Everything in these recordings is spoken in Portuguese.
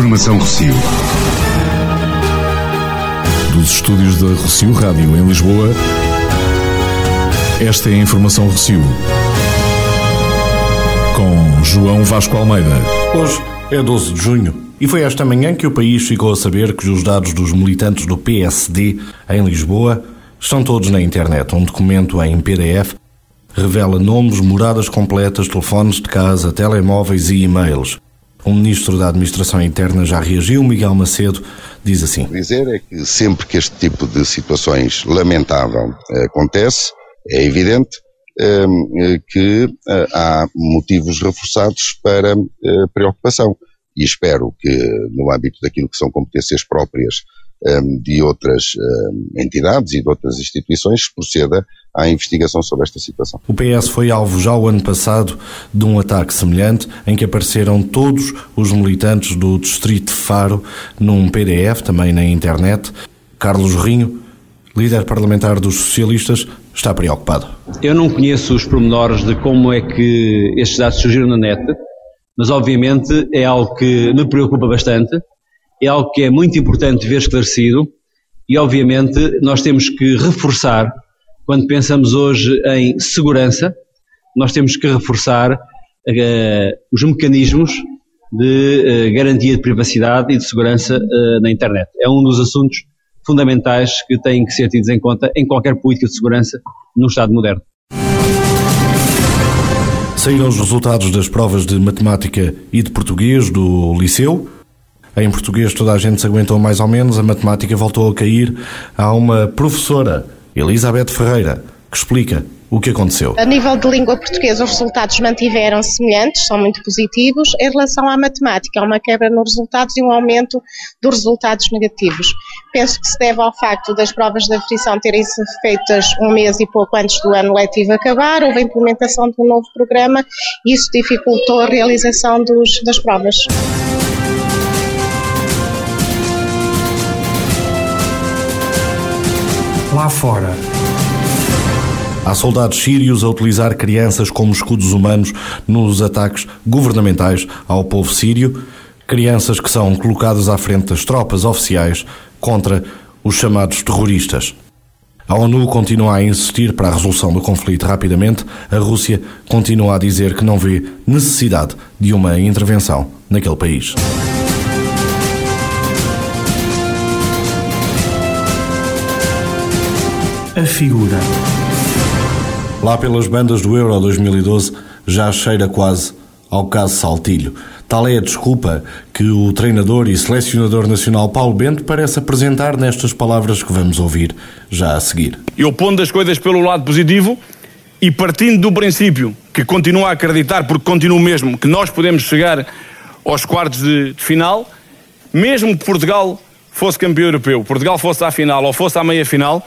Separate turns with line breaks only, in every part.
Informação Rossio.
Dos estúdios da Rossio Rádio em Lisboa, esta é a Informação Rossio, com João Vasco Almeida.
Hoje é 12 de junho e foi esta manhã que o país ficou a saber que os dados dos militantes do PSD em Lisboa estão todos na internet. Um documento em PDF revela nomes, moradas completas, telefones de casa, telemóveis e e-mails. O ministro da Administração Interna já reagiu. Miguel Macedo diz assim:
dizer é que sempre que este tipo de situações lamentável acontece, é evidente que há motivos reforçados para preocupação. E espero que, no âmbito daquilo que são competências próprias de outras entidades e de outras instituições, se proceda à investigação sobre esta situação.
O PS foi alvo já o ano passado de um ataque semelhante, em que apareceram todos os militantes do Distrito de Faro num PDF, também na internet. Carlos Rinho, líder parlamentar dos socialistas, está preocupado.
Eu não conheço os pormenores de como é que estes dados surgiram na net, mas obviamente é algo que me preocupa bastante, é algo que é muito importante ver esclarecido e obviamente nós temos que reforçar, quando pensamos hoje em segurança, nós temos que reforçar os mecanismos de garantia de privacidade e de segurança na internet. É um dos assuntos fundamentais que têm que ser tidos em conta em qualquer política de segurança num Estado moderno.
Saíram os resultados das provas de matemática e de português do liceu. Em português toda a gente se aguentou mais ou menos, a matemática voltou a cair. Há uma professora, Elizabeth Ferreira, que explica o que aconteceu.
A nível de língua portuguesa, os resultados mantiveram semelhantes, são muito positivos. Em relação à matemática, há uma quebra nos resultados e um aumento dos resultados negativos. Penso que se deve ao facto das provas de aferição terem sido feitas um mês e pouco antes do ano letivo acabar. Houve a implementação de um novo programa e isso dificultou a realização das provas.
Lá fora.
Há soldados sírios a utilizar crianças como escudos humanos nos ataques governamentais ao povo sírio, crianças que são colocadas à frente das tropas oficiais contra os chamados terroristas. A ONU continua a insistir para a resolução do conflito rapidamente. A Rússia continua a dizer que não vê necessidade de uma intervenção naquele país.
A figura.
Lá pelas bandas do Euro 2012 já cheira quase ao caso Saltilho. Tal é a desculpa que o treinador e selecionador nacional Paulo Bento parece apresentar nestas palavras que vamos ouvir já a seguir.
Eu pondo as coisas pelo lado positivo e partindo do princípio que continuo a acreditar, porque continuo mesmo, que nós podemos chegar aos quartos de final, mesmo que Portugal fosse campeão europeu, Portugal fosse à final ou fosse à meia-final,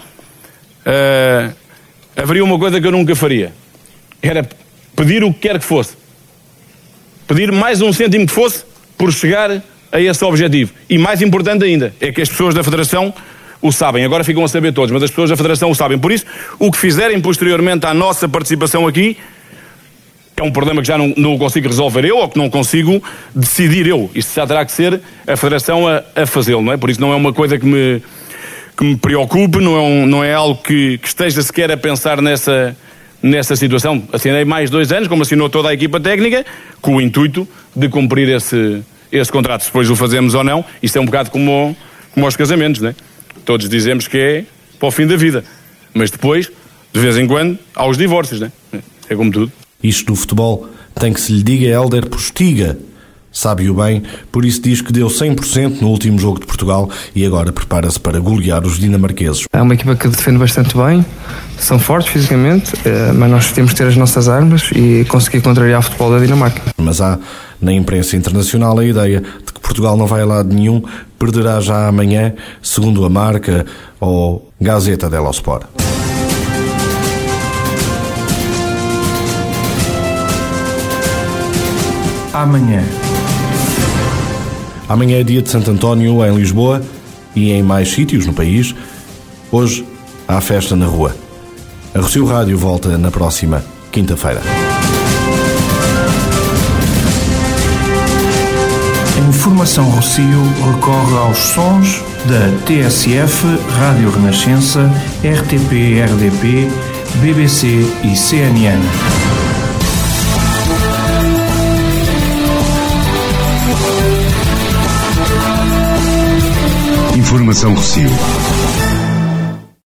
haveria uma coisa que eu nunca faria. Era pedir o que quer que fosse. Pedir mais um cêntimo que fosse por chegar a esse objetivo. E mais importante ainda, é que as pessoas da Federação o sabem. Agora ficam a saber todos, mas as pessoas da Federação o sabem. Por isso, o que fizerem posteriormente à nossa participação aqui é um problema que já não consigo resolver eu, ou que não consigo decidir eu. Isto já terá que ser a Federação a fazê-lo, não é? Por isso não é uma coisa que me preocupe, não é algo que esteja sequer a pensar nessa situação. Assinei mais 2 anos, como assinou toda a equipa técnica, com o intuito de cumprir esse contrato. Se depois o fazemos ou não, isto é um bocado como aos casamentos, não é? Todos dizemos que é para o fim da vida, mas depois, de vez em quando, há os divórcios, não é? É como tudo.
Isto do futebol tem que se lhe diga Hélder Postiga. Sabe-o bem, por isso diz que deu 100% no último jogo de Portugal e agora prepara-se para golear os dinamarqueses.
É uma equipa que defende bastante bem, são fortes fisicamente, mas nós temos que ter as nossas armas e conseguir contrariar o futebol da Dinamarca.
Mas há na imprensa internacional a ideia de que Portugal não vai a lado nenhum, perderá já amanhã, segundo a Marca ou Gazeta dello Sport.
Amanhã.
Amanhã é dia de Santo António em Lisboa e em mais sítios no país. Hoje há festa na rua. A Rossio Rádio volta na próxima quinta-feira.
A Informação Rossio recorre aos sons da TSF, Rádio Renascença, RTP/RDP, BBC e CNN.
Informação Rossio.